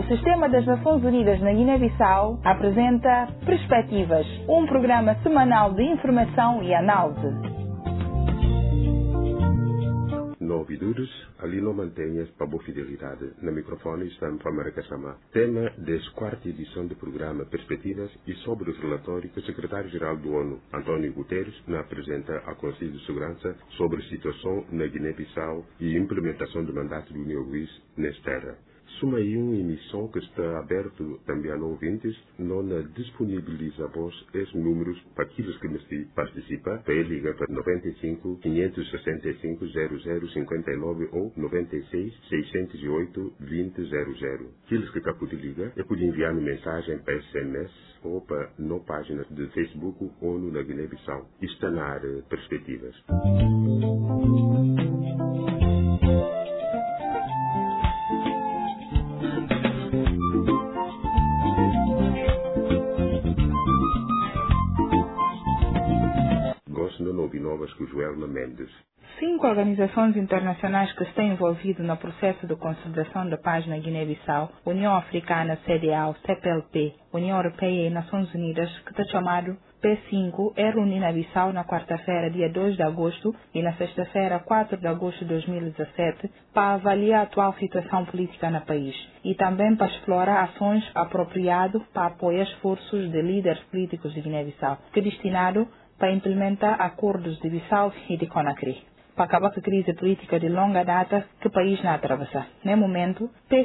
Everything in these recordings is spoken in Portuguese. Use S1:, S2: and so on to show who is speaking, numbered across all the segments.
S1: Sistema das Nações Unidas na Guiné-Bissau apresenta Perspectivas, um programa semanal de informação e análise.
S2: No ouvidores, ali não mantenhas para boa fidelidade. Na microfone está Famara Kassama. Tema da quarta edição do programa Perspectivas e sobre o relatório que o secretário-geral da ONU, António Guterres, apresenta ao Conselho de Segurança sobre a situação na Guiné-Bissau e a implementação do mandato do União Luís nesta terra. Suma aí uma emissão que está aberta também a ouvintes, não disponibiliza vos esses números para aqueles que participam, para ligar para 95 565 0059 ou 96 608 2000. Aqueles que capam de ligar, podem enviar uma mensagem para SMS ou para na página de Facebook ONU na Guiné-Bissau. Está na área Perspectivas. Novas com Joelma Mendes.
S1: 5 organizações internacionais que estão envolvidas no processo de consolidação da paz na Guiné-Bissau, União Africana, CEDEAO, CPLP, União Europeia e Nações Unidas, que está chamado P5, é reunido na Bissau na quarta-feira, dia 2 de agosto, e na sexta-feira, 4 de agosto de 2017, para avaliar a atual situação política no país e também para explorar ações apropriadas para apoiar esforços de líderes políticos de Guiné-Bissau, que é destinado para implementar acordos de Bissau e de Conakry, para acabar com a crise política de longa data que o país não atravessa. No momento,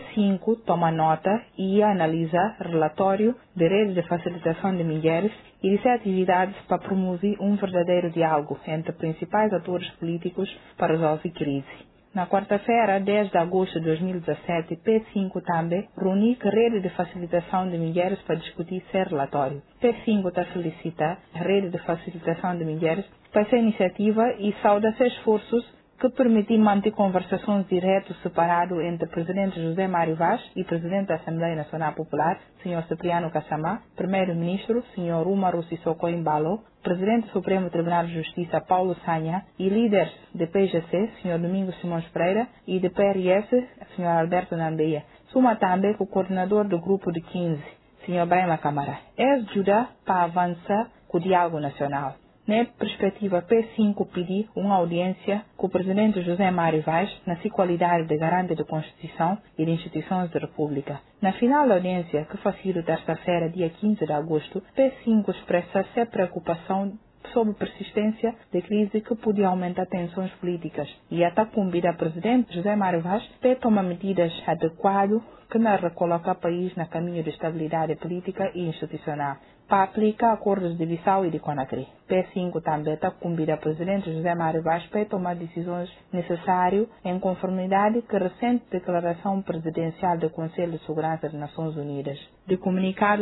S1: P5 toma nota e analisa relatório de rede de facilitação de mulheres e de atividades para promover um verdadeiro diálogo entre principais atores políticos para resolver a crise. Na quarta-feira, 10 de agosto de 2017, P5 também reuniu a rede de facilitação de mulheres para discutir seu relatório. P5 está felicita a rede de facilitação de mulheres para essa iniciativa e sauda seus esforços que permitem manter conversações diretas separadas entre o presidente José Mário Vaz e o presidente da Assembleia Nacional Popular, Sr. Cipriano Kassamá, primeiro-ministro, Sr. Umaru Sissoko Embalo, presidente do Supremo Tribunal de Justiça, Paulo Sanha, e líderes de PGC, Sr. Domingos Simões Pereira, e de PRS, Sr. Alberto Nambeia. Suma também com o coordenador do grupo de 15, Sr. Brahma Camara. É ajuda para avançar com o diálogo nacional. Na perspectiva, P5 pediu uma audiência com o presidente José Mário Vaz, na sua qualidade de garante da Constituição e de instituições da República. Na final da audiência, que foi sido terça-feira, dia 15 de agosto, P5 expressa sua preocupação sobre a persistência da crise que podia aumentar tensões políticas e até convida o presidente José Mário Vaz para tomar medidas adequadas que não recoloca o país no caminho de estabilidade política e institucional, para aplicar acordos de Bissau e de Conakry. P5 também está convida o presidente José Mário Vaz para tomar decisões necessárias em conformidade com a recente declaração presidencial do Conselho de Segurança das Nações Unidas, de comunicado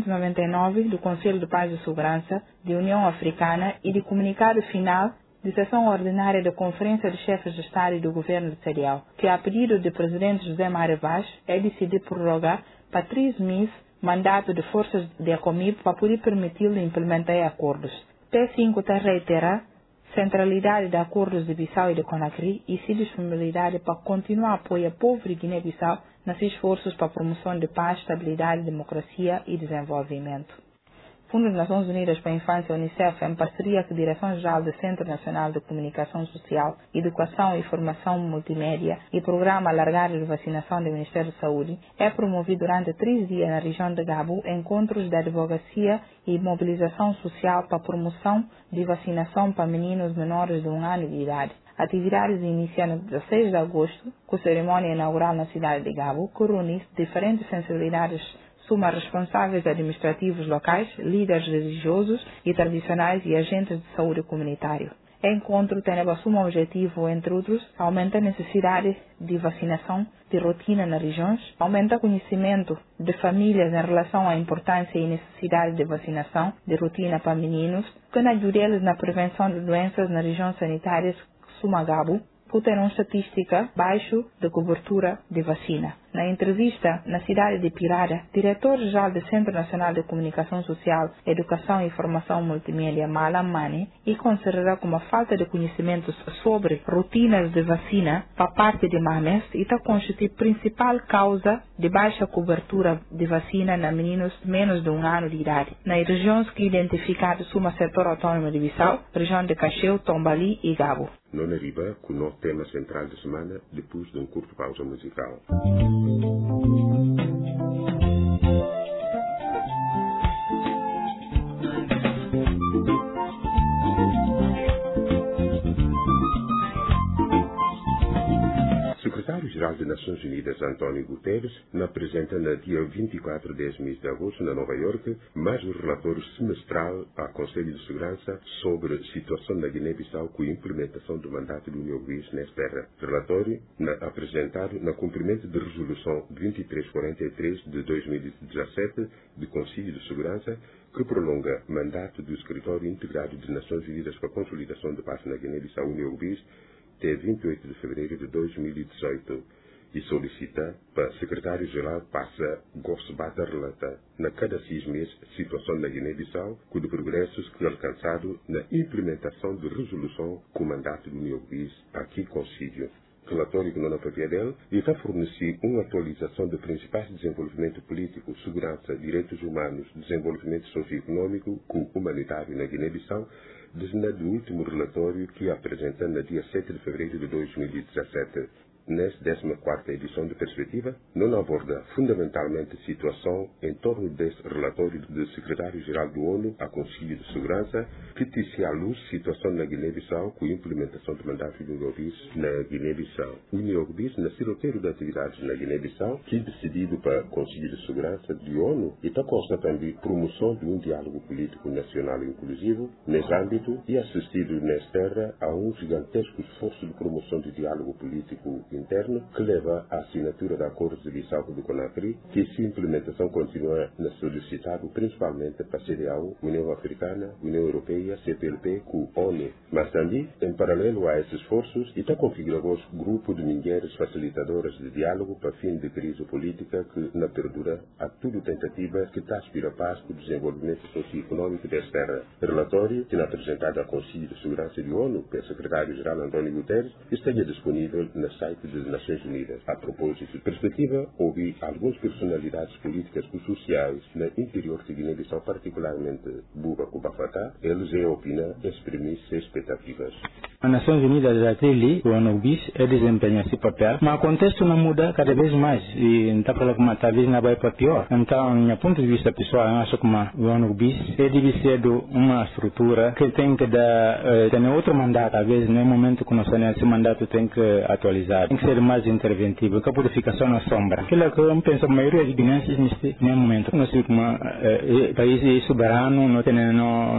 S1: 699 do Conselho de Paz e Segurança da União Africana e de comunicado final de sessão ordinária da Conferência de Chefes de Estado e do Governo de CEDEAO, que a pedido do presidente José Mário Vaz é decidir prorrogar para 3 meses mandato de forças de ACOMIP para poder permitir-lhe implementar acordos. P5 está reiterar centralidade de acordos de Bissau e de Conakry e sua disponibilidade para continuar a apoiar o povo de Guiné-Bissau nos esforços para a promoção de paz, estabilidade, democracia e desenvolvimento. Fundo das Nações Unidas para a Infância, UNICEF, em parceria com a Direção-Geral do Centro Nacional de Comunicação Social, Educação e Formação Multimédia e Programa Alargado de Vacinação do Ministério da Saúde, é promovido durante 3 dias na região de Gabo encontros de advocacia e mobilização social para a promoção de vacinação para meninos menores de 1 ano de idade. Atividades iniciam no 16 de agosto, com cerimônia inaugural na cidade de Gabo, que reúne diferentes sensibilidades suma responsáveis administrativos locais, líderes religiosos e tradicionais e agentes de saúde comunitário. O encontro tem como objetivo, entre outros, aumentar a necessidade de vacinação de rotina nas regiões, aumentar o conhecimento de famílias em relação à importância e necessidade de vacinação de rotina para meninos, que ajude eles na prevenção de doenças nas regiões sanitárias Sumagabo, por ter uma estatística baixa de cobertura de vacina. Na entrevista na cidade de Pirara, diretor-geral do Centro Nacional de Comunicação Social, Educação e Formação Multimédia, Malam Mani, e considerou como a falta de conhecimentos sobre rotinas de vacina por parte de mamães e está constitui principal causa de baixa cobertura de vacina na meninos menos de 1 ano de idade. Nas regiões que identificadas como setor autônomo de Bissau, região de Cacheu, Tombali e Gabo.
S2: Não arriba com o nosso tema central de semana depois de curto pausa musical. O secretário-geral das Nações Unidas, António Guterres, apresenta no dia 24 desse mês de agosto, na Nova Iorque, mais um relatório semestral ao Conselho de Segurança sobre a situação na Guiné-Bissau com a implementação do mandato do União Europeia nesta terra. Relatório apresentado no cumprimento da Resolução 2343 de 2017 do Conselho de Segurança, que prolonga o mandato do Escritório Integrado das Nações Unidas para a Consolidação da Paz na Guiné-Bissau, União Europeia, até 28 de fevereiro de 2018 e solicita para o secretário-geral passa a relatar na cada 6 meses a situação na Guiné-Bissau com os progressos que alcançado na implementação da resolução com o mandato do União Europeia aqui Conselho. Relatório que não é papel dele e está fornecer uma atualização dos principais desenvolvimentos políticos, segurança, direitos humanos, desenvolvimento socioeconômico com humanitário na Guiné-Bissau, desde o último relatório que apresenta no dia 7 de fevereiro de 2017. Nesta 14ª edição de Perspectiva, não aborda fundamentalmente a situação em torno deste relatório do secretário-geral da ONU ao Conselho de Segurança, que tece à luz a situação na Guiné-Bissau com a implementação do mandato do União Europeia na Guiné-Bissau. O União Europeia, nesse roteiro de atividades na Guiné-Bissau, que é decidido para o Conselho de Segurança da ONU, e está consta também promoção de um diálogo político nacional inclusivo nesse âmbito e assistido nesta terra a um gigantesco esforço de promoção de diálogo político interno que leva à assinatura de acordos de Bissau do Conakry, que sua implementação continua a solicitado principalmente para a CEDEAO, União Africana, União Europeia, CPLP, com a ONU. Mas também, em paralelo a esses esforços, está configurado um grupo de mulheres facilitadoras de diálogo para fim de crise política que não perdura a tudo tentativa que está aspira a paz para o desenvolvimento socioeconômico desta terra. O relatório, que é apresentado ao Conselho de Segurança da ONU pelo secretário-geral António Guterres, estaria disponível no site das Nações Unidas. A propósito de perspectiva, ouvi algumas personalidades políticas e sociais no interior de Guiné-Bissau, particularmente Buba Kubafatá, eles opinam exprimir suas expectativas.
S3: As Nações Unidas ali, o ONU-BIS, desempenha esse papel, mas o contexto não muda cada vez mais e não está para como talvez não vai para pior. Então, do meu ponto de vista pessoal, eu acho que o ONU-BIS deve ser uma estrutura que tem que dar tem outro mandato, talvez no momento que nós temos esse mandato tem que atualizar, tem que ser mais interventivo, que pode ficar só na sombra. Aquilo que eu penso, a maioria dos guineenses neste momento, nós somos um país soberano, não tem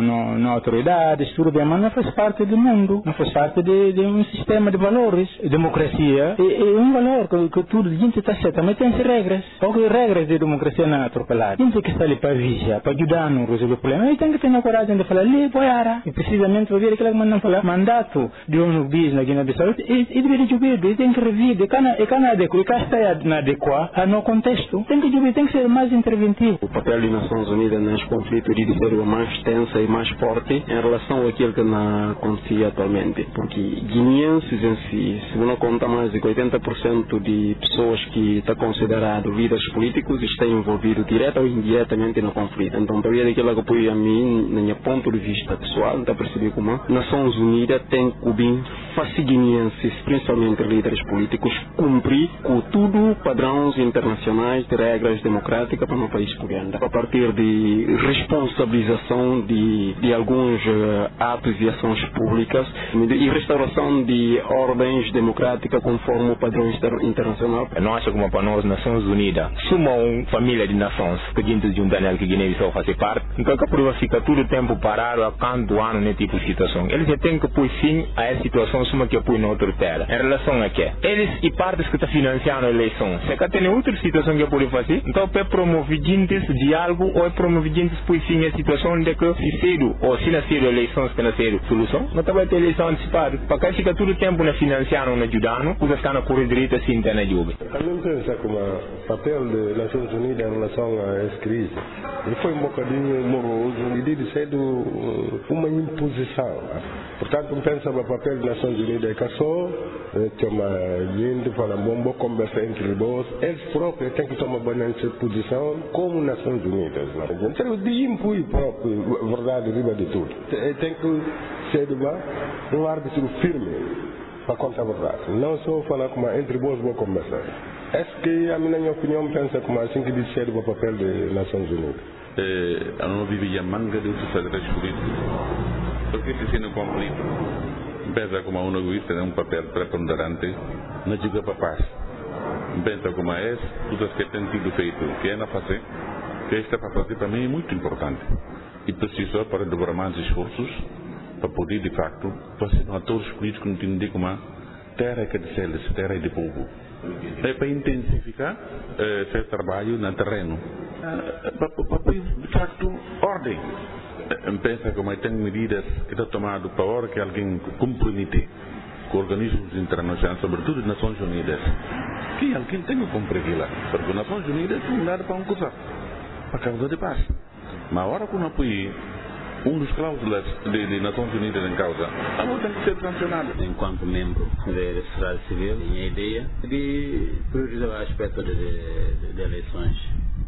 S3: autoridades, tudo bem, mas não faz parte do mundo, não faz parte de um sistema de valores. Democracia é um valor que tudo, a gente está certo, mas tem regras. Qualquer regras de democracia não é atropelada. A gente que está ali para vigiar, para ajudar no resolver o problema, e tem que ter a coragem de falar, ali, boiara. E precisamente para ver aquilo que mandam falar, mandato de ONU-BIS na Guiné-Bissau, e deve subir, tem que rever, e cá está inadequado no contexto. Tem que subir, tem que ser mais interventivo.
S4: O papel das Nações Unidas neste conflito deve ser mais tensa e mais forte em relação àquilo que não acontecia atualmente. Porque guineenses em si, se não conta mais de 80% de pessoas que estão considerados líderes políticos, estão envolvidos direta ou indiretamente no conflito. Então, para ver aquilo que apoia a mim, no meu ponto de vista pessoal, está a perceber como a Nações Unidas tem que bem fazer guineenses, principalmente líderes políticos, cumprir com tudo padrões internacionais de regras democráticas para o país coreano. A partir de responsabilização de alguns atos e ações públicas e restauração de ordens democráticas conforme o padrão internacional.
S5: Eu não acho que para nós, Nações Unidas, somos uma família de nações que dentro de um Daniel que Guiné-Bissau faz parte, então que a prova fica todo o tempo parado a canto ano nesse tipo de situação. Eles já têm que pôr fim a essa situação suma que põe na outra terra. Em relação a quê? eles e partes que estão financiando a eleição. Se que tem outra situação que pode fazer, então é promover diálogo ou é promover por fim a situação de que se cedo ou se não cedo eleições que não cedo solução, não vai ter eleição antecipada. Para cá fica todo o tempo na financiando, na ajudando, os que estão correndo direito assim, na ajuda.
S2: A mim pensa como o papel das Nações Unidas em relação a essa crise, ele foi um bocadinho moroso, e de ser uma imposição. Portanto, pensa no papel das Nações Unidas que só tem uma gente para uma boa conversa entre nós, eles próprios têm que tomar essa posição como Nações Unidas. Então, de impor próprio verdade riba de tudo. Tem que ser um árbitro firme para contar a verdade. Não só falar como entre boas boa conversar. É que a minha opinião pensa como assim que deve ser o papel das Nações Unidas.
S6: A não vive a manga de outros agentes políticos. Porque se no conflito pensa como a ONU tem um papel preponderante na juga para a paz. Pensa como é tudo o que tem sido feito, que é na fazer, que está para fazer também é muito importante. E precisa para dobrar mais esforços para poder de facto fazer atores políticos não entender como a terra que é de celes, terra é de povo. É para intensificar esse trabalho no terreno. Para de facto ordem. Pensa como tem medidas que estão tomadas para a hora que alguém compromete com organismos internacionais, sobretudo as Nações Unidas, que alguém tem que cumprir lá. Porque as Nações Unidas não dá para coisa, para causa de paz. Mas a hora que não apoia dos cláusulas de Nações Unidas em causa, a outra tem que ser sancionada.
S7: Enquanto membro da sociedade civil, minha ideia é de priorizar o aspecto de eleições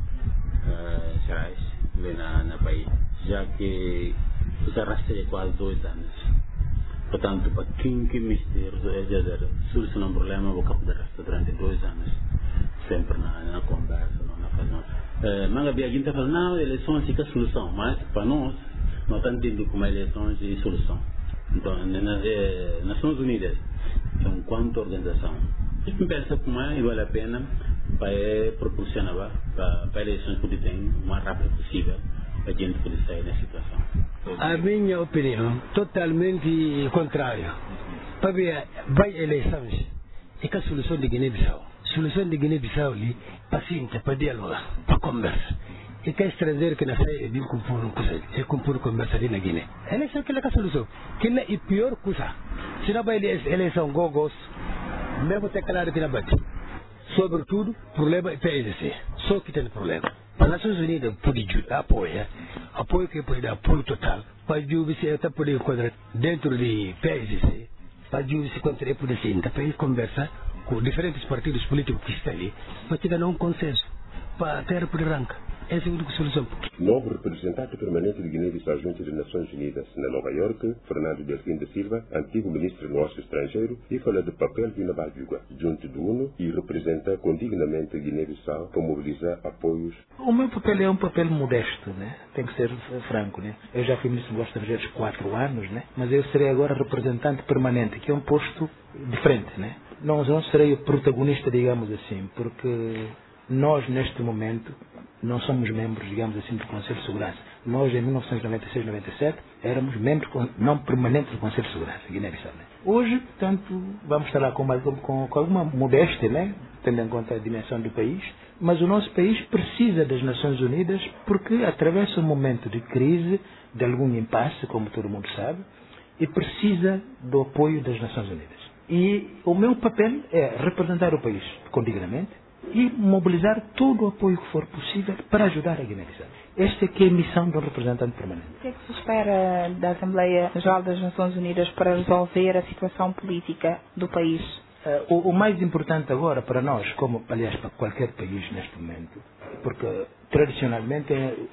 S7: gerais na país, já que já rastreia quase 2 anos. Portanto, para quem que solucionar um problema, vou poder rastrear durante 2 anos, sempre na conversa, na fase. Mas a gente fala, não, eleições fica solução, mas para nós, não está entendendo como eleições e solução. Então, nas Nações Unidas, são quanto organização. E pensa como é, e vale a pena para proporcionar para eleições que tem o mais rápido possível, para a gente poder sair da situação.
S8: A minha opinião, totalmente contrária. Para ver, vai eleições, é que a solução de Guiné-Bissau. A solução de Guiné-Bissau ali, paciente, para dialogar, para conversa. E que é estrangeiro que nasce e vem compor conversa ali na Guiné. A eleição que é a solução. Que é a pior coisa. Se não vai eleição gogos, mesmo tem claro que não bate. Sobretudo, problema é PSC. Só que tem problema. As Nações Unidas podem apoiar, apoio que pode dar apoio total, para se até poder encontrar dentro de PSC, para se encontrar por assim, para conversar com diferentes partidos políticos que estão ali, para chegar a um consenso, para ter por arranca. Essa é a única solução.
S2: Novo representante permanente de Guiné-Bissau junto às Nações Unidas na Nova Iorque, Fernando Delfim da Silva, antigo ministro do Negócio Estrangeiro, e fala do papel de Nabajuga, junto do ONU, e representa condignamente Guiné-Bissau para mobilizar apoios.
S9: O meu papel é um papel modesto, né? Tem que ser franco, né? Eu já fui ministro do Negócio Estrangeiro 4 anos, né? Mas eu serei agora representante permanente, que é um posto diferente, né? Não serei o protagonista, digamos assim, porque nós, neste momento, não somos membros, digamos assim, do Conselho de Segurança. Nós, em 1996-97, éramos membros não permanentes do Conselho de Segurança, Guiné-Bissau. Né? Hoje, portanto, vamos estar lá com alguma modéstia, né? Tendo em conta a dimensão do país, mas o nosso país precisa das Nações Unidas porque atravessa um momento de crise, de algum impasse, como todo mundo sabe, e precisa do apoio das Nações Unidas. E o meu papel é representar o país condignamente, e mobilizar todo o apoio que for possível para ajudar a Guiné-Bissau. Esta é que é a missão do representante permanente.
S1: O que é que se espera da Assembleia Geral das Nações Unidas para resolver a situação política do país?
S9: O mais importante agora para nós, como aliás para qualquer país neste momento, porque tradicionalmente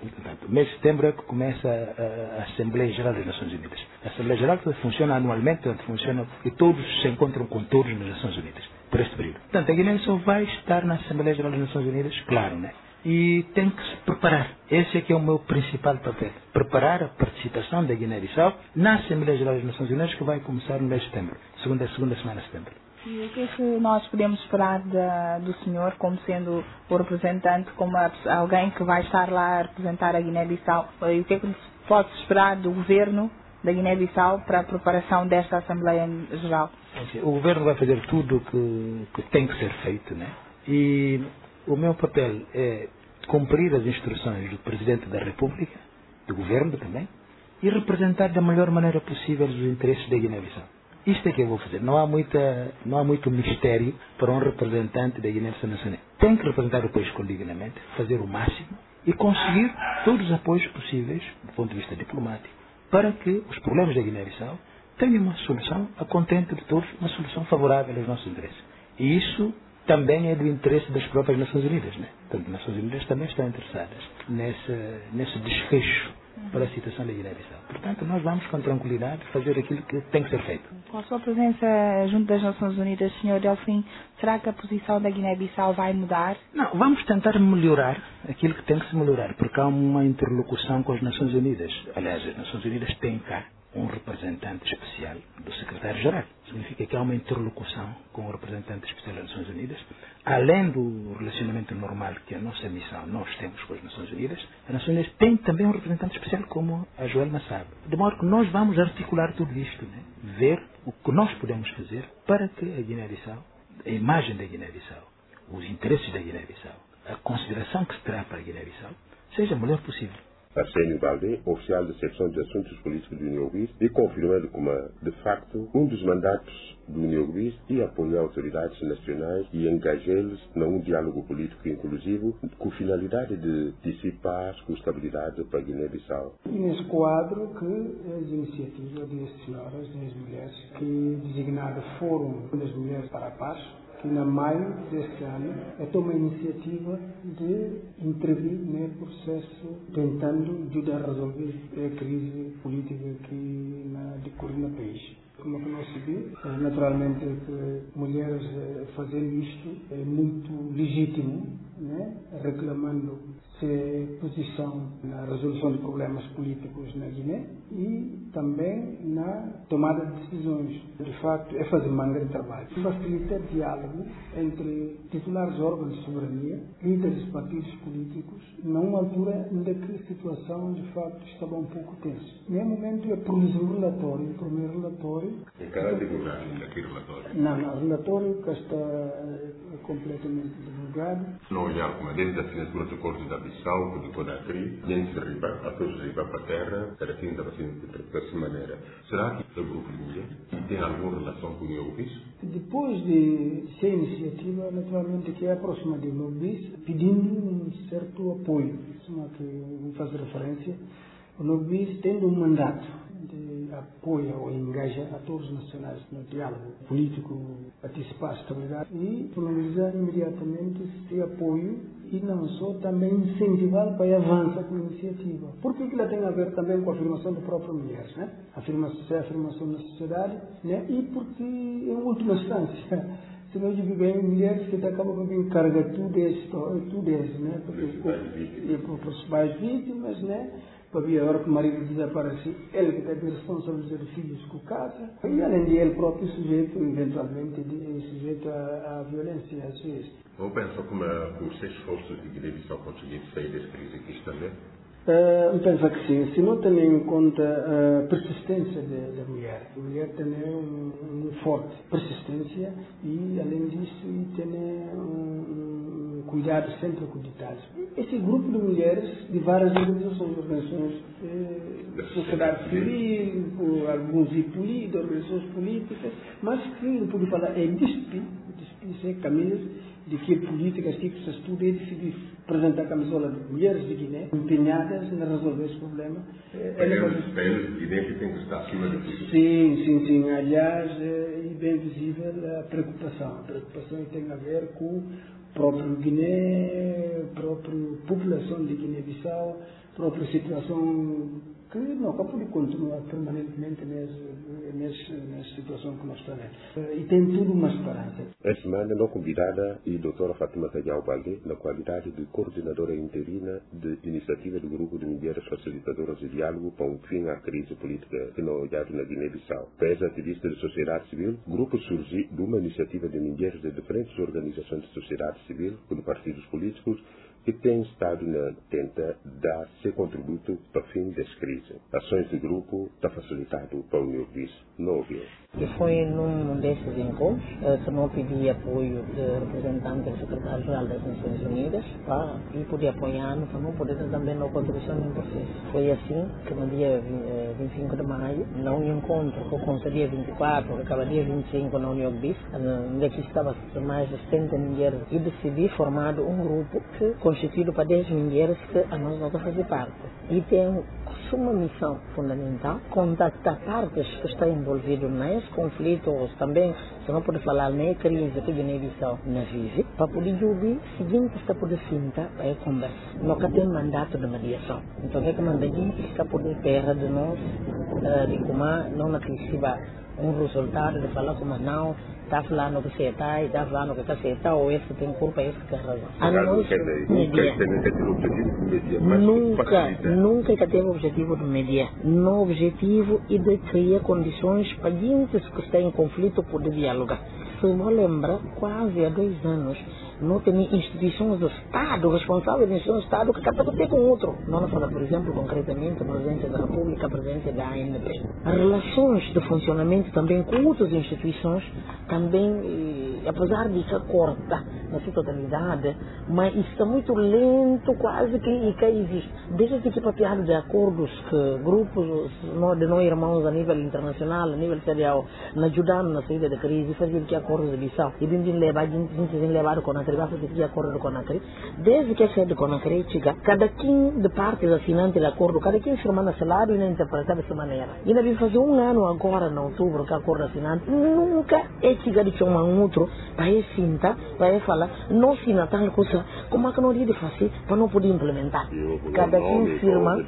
S9: o mês de setembro é que começa a Assembleia Geral das Nações Unidas. A Assembleia Geral funciona anualmente, funciona e todos se encontram com todos nas Nações Unidas por este período. Portanto, a Guiné só vai estar na Assembleia Geral das Nações Unidas, claro, né? E tem que se preparar. Esse é que é o meu principal papel. Preparar a participação da Guiné-Bissau na Assembleia Geral das Nações Unidas, que vai começar no mês de setembro, segunda semana de setembro.
S1: E o que é que nós podemos esperar do senhor, como sendo o representante, como alguém que vai estar lá a representar a Guiné-Bissau? E o que é que pode esperar do governo da Guiné-Bissau para a preparação desta Assembleia Geral?
S9: O governo vai fazer tudo que tem que ser feito, né? E o meu papel é cumprir as instruções do Presidente da República, do governo também, e representar da melhor maneira possível os interesses da Guiné-Bissau. Isto é que eu vou fazer. Não há muito mistério para um representante da Guiné-Bissau nacional. Tem que representar o país condignamente, fazer o máximo e conseguir todos os apoios possíveis, do ponto de vista diplomático, para que os problemas da Guiné-Bissau tenham uma solução a contento de todos, uma solução favorável aos nossos interesses. E isso também é do interesse das próprias Nações Unidas, né? Portanto, as Nações Unidas também estão interessadas nesse desfecho para a situação da Guiné-Bissau. Portanto, nós vamos com tranquilidade fazer aquilo que tem que ser feito.
S1: Com a sua presença junto das Nações Unidas, Sr. Delfim, será que a posição da Guiné-Bissau vai mudar?
S9: Não, vamos tentar melhorar aquilo que tem que se melhorar, porque há uma interlocução com as Nações Unidas. Aliás, as Nações Unidas têm cá um representante especial do secretário-geral. Significa que há uma interlocução com o representante especial das Nações Unidas. Além do relacionamento normal que a nossa missão nós temos com as Nações Unidas, as Nações Unidas têm também um representante especial como a Joelma sabe. De modo que nós vamos articular tudo isto, né? Ver o que nós podemos fazer para que a Guiné-Bissau, a imagem da Guiné-Bissau, os interesses da Guiné-Bissau, a consideração que se terá para a Guiné-Bissau, seja o melhor possível.
S2: Arsénio Baldé, oficial da Secção de Assuntos Políticos do União-Bis, e confirmando como, de facto, um dos mandatos do União-Bis é apoiar autoridades nacionais e engajá-los num diálogo político inclusivo com finalidade de dissipar a estabilidade para a Guiné-Bissau.
S10: E nesse quadro que as iniciativas das senhoras, das mulheres, que designado Fórum das Mulheres para a Paz, que na maio deste ano toma a iniciativa de intervir no processo tentando ajudar a resolver a crise política que decorre no país. Como que nós sabemos, naturalmente que mulheres fazendo isto é muito legítimo, né? Reclamando sua posição na resolução de problemas políticos na Guiné e também na tomada de decisões. De facto, é fazer manga de trabalho. Facilitar diálogo entre titulares órgãos de soberania, líderes de partidos políticos, numa altura em que a situação, de facto, estava um pouco tensa. Nesse momento, é produzir um relatório, o primeiro relatório.
S2: Em caráter divulgado, aquele relatório?
S10: Não, o relatório que está completamente divulgado.
S2: Não olhar como desde a assinatura do Acordo da Bissau, do Conakry, e antes de arribar, a todos arribar para a terra, era assim, dessa maneira. Será que o grupo de mulheres tem alguma relação com o União-Bis?
S10: Depois de ser iniciativa, naturalmente, que é a próxima do União-Bis, pedindo um certo apoio, que vou fazer referência, o União-Bis tendo um mandato de apoio ou engaja a todos os nacionais no diálogo político, participar da estabilidade e finalizar imediatamente esse apoio e não só também incentivar para avançar com a iniciativa. Porque aquilo tem a ver também com a afirmação da própria mulher, né? A afirmação da sociedade, né? E porque, em última instância, se nós vivemos mulheres que acabam por encarregar tudo isso, né? Porque para os pais vítimas, né? Havia a hora que o marido desaparece, ele que deve responsabilizar os filhos com casa, e além de ele próprio sujeito, eventualmente, sujeito à violência, às vezes.
S2: Eu penso como os 6 esforços de Guiné-Bissau conseguiram sair dessa crise aqui também?
S10: Eu penso que sim, se não tem em conta a persistência da mulher. A mulher tem uma forte persistência e, além disso, tem um cuidado sempre com detalhes. Esse grupo de mulheres de várias organizações da sociedade civil, alguns de organizações políticas, mas que não pude falar é despir caminhos de que políticas que se estuda e decidir apresentar a camisola de mulheres de Guiné empenhadas em resolver esse problema.
S2: Eles de Guiné que tem que estar acima de tudo.
S10: Sim. Aliás, é bem visível a preocupação. A preocupação tem a ver com o próprio Guiné, a própria população de Guiné-Bissau, a própria situação que não pode continuar permanentemente nessa situação que nós estamos. E tem tudo uma esperança.
S2: Esta semana, não convidada e a doutora Fátima Tadjau Baldé, na qualidade de coordenadora interina de iniciativa do Grupo de Mulheres Facilitadoras de Diálogo para um fim à crise política que não olhado na Guiné-Bissau. Pés ativistas de sociedade civil, o grupo surgiu de uma iniciativa de mulheres de diferentes organizações de sociedade civil, como partidos políticos, e tem estado na tenta dar seu contributo para o fim das crises. Ações do grupo está facilitado para o UNOGBIS no Oviedo.
S11: E foi num desses encontros que não pedi apoio de representante do secretário-geral das Nações Unidas e poder apoiar-nos para não poder também na contribuição no processo. Foi assim que no dia 25 de maio, num encontro que aconteceu dia 24, que acaba dia 25 na UNOGBIS, onde aqui estava mais de 70 mulheres, e decidi formar um grupo que constituído para 10 mulheres que a nós não fazer parte. E tem uma missão fundamental, contactar partes que estão envolvidas nesse conflito, ou também, se não pode falar, na crise que Guiné-Bissau vive, para poder ouvir o seguinte, está por cinta, é conversa. Nunca tem mandato de mediação. Então, é que mandadinho está por terra de nós, de como não acresciba resultado de falar como não, está falando que você está falando que você está, ou esse tem culpa, esse tem razão. A nós, nunca teve o objetivo de mediar. No objetivo é de criar condições para gente que está em conflito poder dialogar. Se eu lembro, quase há 2 anos, não tem instituições do Estado, responsáveis de instituições do Estado, que cada um tem com outro. Não fala, por exemplo, concretamente, a presidência da República, a presidência da ANP. As relações de funcionamento também com outras instituições, também, apesar de que corta na sua totalidade, mas está muito lento, quase que existe. Desde que papeado de acordos que grupos de nós irmãos a nível internacional, a nível federal, ajudando na saída da crise, fazendo que acordos de Bissau, e bem levar com a Conacri, vai fazer acordo com a Conacri. Desde que é de Conacri, cada quem de partes assinantes do acordo, cada quem firmando salário e não interpretava dessa maneira. E ainda vai fazer 1 ano agora, em outubro, que acordo assinante, nunca é chegar de um outro, para sinta, para falar, não assina tal coisa, como é que não iria fazer, para não poder implementar. Cada quem firma,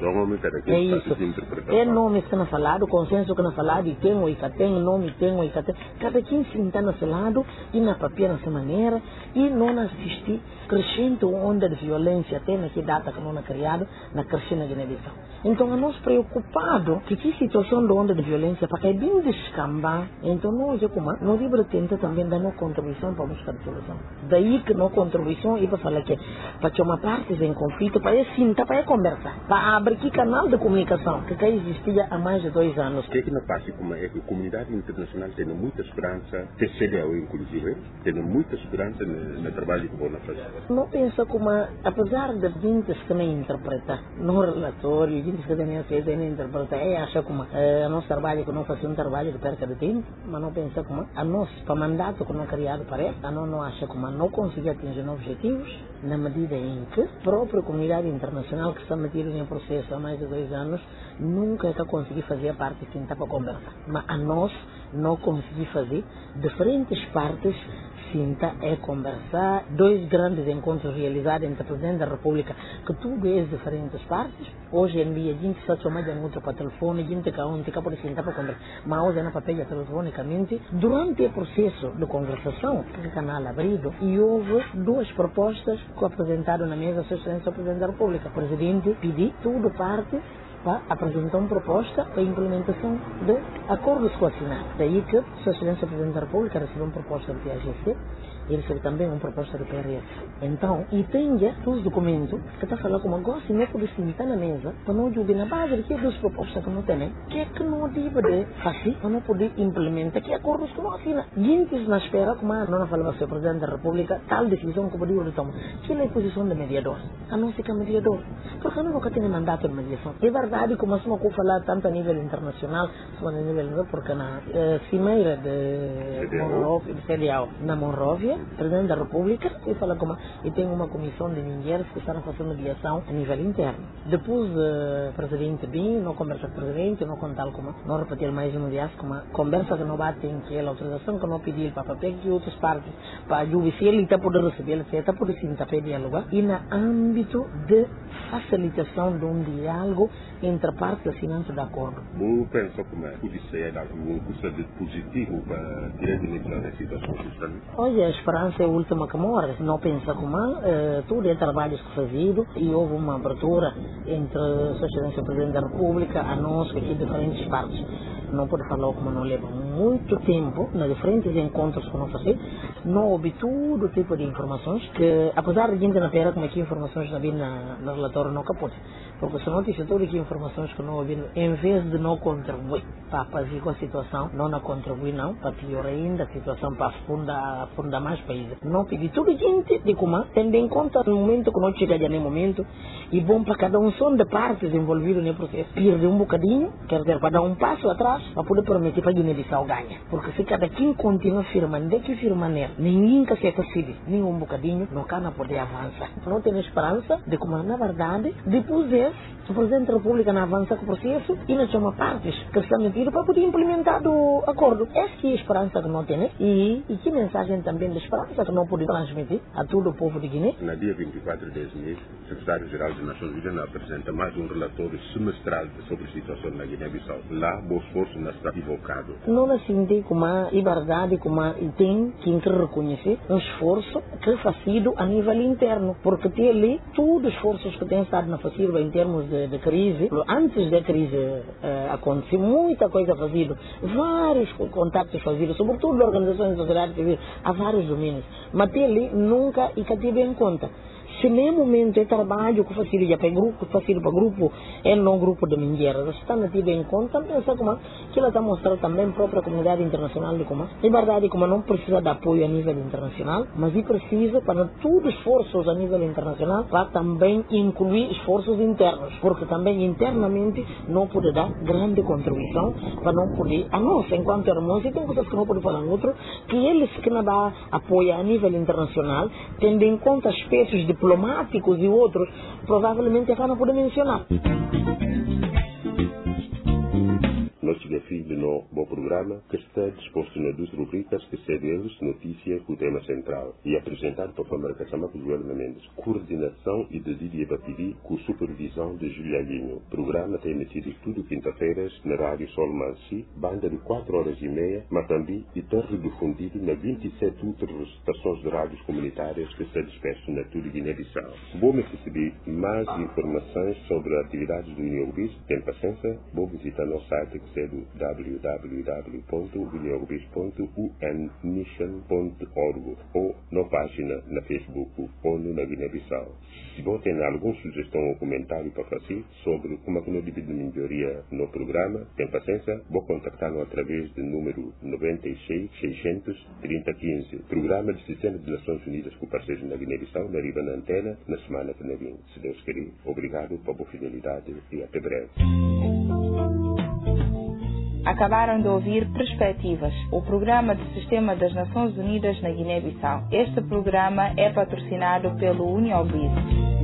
S11: é isso. É nome que não falado, consenso que não falado, e tem ou tem, nome tem ou tem. Cada quem sinta no lado e na papel dessa maneira, e não assistir crescente onda de violência até naquela data que não é criado na crescente Guiné-Bissau. Então, nós preocupados que situação de onda de violência para que é bem descambar, então nós tenta também dar uma contribuição para buscar a solução. Daí que nossa contribuição é para falar que para ter uma parte em conflito, para sinta, para conversar, para abrir que canal de comunicação que existia há mais de 2 anos.
S2: O que é que não passa como é que a comunidade internacional tem muita esperança, tem CDAO inclusive, tem muita esperança no trabalho que vão fazer?
S11: Não pensa como, apesar de gente que não interpreta no relatório, gente que não interpreta, acha como o nosso trabalho que não faz um trabalho de perca de tempo, mas não pensa como a nós, para mandato que não criado para ele, a não acha como não conseguir atingir os objetivos, na medida em que a própria comunidade internacional que está metida em processo há mais de 2 anos, nunca está conseguindo fazer a parte que está para conversar. Mas a nós não consegui fazer diferentes partes. Sinta é conversar, 2 grandes encontros realizados entre o Presidente da República, que tudo é de diferentes partes. Hoje em dia, a gente só chama de outro para telefone, a gente fica por sentar para conversar, mas hoje na papel telefonicamente. Durante o processo de conversação, o canal abrido, e houve 2 propostas que apresentaram na mesa Sua Excelência o Presidente da República. O Presidente pediu tudo parte para apresentar uma proposta para a implementação de acordos com assinados. Daí que Sua Excelência o Presidente da República recebeu uma proposta do PAGC e recebeu também uma proposta do PRF. Então, e tem já os documentos que está falando como agora, se não pode sentar na mesa, para não ouvir na base de que 2 propostas que não tem, que é que não deve fazer para não poder implementar, que acordos que não assina. Gente na espera, como não falava o Presidente da República, tal decisão que poderia tomar, que é a posição de mediador. A não ficar mediador. Porque nunca tem mandato de mediação. É verdade, como assim não vou falar tanto a nível internacional, como a nível porque na cimeira de Monrovia, de CDAO, na Monrovia, Presidente da República, e fala como e tem uma comissão de mulheres que estão fazendo mediação a nível interno. Depois o Presidente vem, não conversa com o Presidente, não contar como, não repetir mais uma vez, como conversa que não bate em que a autorização que não pediu para papel que outras partes para ajudar se ele está poder receber, ele está poder sim para dialogar, e no âmbito de facilitação de um diálogo entre partes assinantes de acordo.
S2: Eu penso como pode ser um custo positivo para tirar de da situação que
S11: hoje a esperança é a última que morre. Não pensa como tudo é trabalho que fazido e houve uma abertura entre a Sua Excelência o Presidente da República, a nós aqui de diferentes partes. não pode falar como não leva muito tempo, nos diferentes encontros que nós fazemos, não houve todo tipo de informações, que apesar de a gente não ter como que informações não no relatório não capota, porque se não tivesse todas as informações que não houve, em vez de não contribuir para fazer com a situação, não contribui não, para piorar ainda a situação, para afundar mais países. Não pedir tudo gente de como, tendo em conta no momento que não chega já no momento, e bom para cada um som de partes envolvidas no processo, perder um bocadinho, quer dizer, para dar um passo atrás, para poder permitir para a Guiné-Bissau ganhar. Porque se cada quem continua firmando, de que firma nele, ninguém que se decide, nem um bocadinho, não can poder avançar. Não tem esperança de como, na verdade, depois o Presidente da República não avança com o processo e não chama partes que estão metidas para poder implementar o acordo. Essa é a esperança que não tem e que mensagem também de esperança que não pode transmitir a todo o povo de Guiné.
S2: No dia 24 desse mês, o Secretário-Geral das Nações Unidas apresenta mais um relatório semestral sobre a situação na Guiné-Bissau. Lá, o esforço não está equivocado.
S11: Não é senti como a verdade, como tem que reconhecer um esforço que é feito a nível interno, porque tem ali todos os esforços que tem estado na fazer em termos de crise. Antes da crise acontecer, muita coisa fazida, vários contactos fazidos, sobretudo organizações da sociedade civil, há vários domínios, mas tem ali nunca e que tive em conta. Se nem momento é trabalho que facilita para grupo, é não grupo de mingueiras, está metido em conta, pensa como que ela está mostrando também a própria comunidade internacional de como é verdade como não precisa de apoio a nível internacional, mas precisa para todos os esforços a nível internacional para também incluir esforços internos, porque também internamente não pode dar grande contribuição para não poder, a nós enquanto irmãos, e tem coisas que não pode falar outro, que eles que não dá apoio a nível internacional, tendo em conta aspectos diplomáticos e outros, provavelmente já não pode mencionar.
S2: Nós chegamos ao fim do novo programa, que está disposto nas duas rubricas que serão eles notícia com o tema central e apresentado por Fámara Caçamaco Joel Mendes, coordenação e de Didier Bapiri com supervisão de Julianinho. O programa tem emitido tudo quinta-feiras na Rádio Sol Mansi, banda de 4h30, mas também está redifundido nas 27 outras estações de rádios comunitárias que estão dispersas na toda Guiné-Bissau. Vamos receber mais informações sobre as atividades do União Bis. Tem paciência? Vou visitar nosso site que é do www.uniãobis.unmission.org ou na página na Facebook ONU na Guiné-Bissau. Se você tem alguma sugestão ou comentário para fazer sobre como é que nós dividimos a maioria no programa, tem paciência, vou contactar-nos através do número 96 600 3015. Programa do Sistema das Nações Unidas com parceiros na Guiné-Bissau, na Riba na Antena, na semana que vem. Se Deus querer, obrigado pela boa fidelidade e até breve.
S1: Acabaram de ouvir Perspectivas, o programa do Sistema das Nações Unidas na Guiné-Bissau. Este programa é patrocinado pelo União Bis.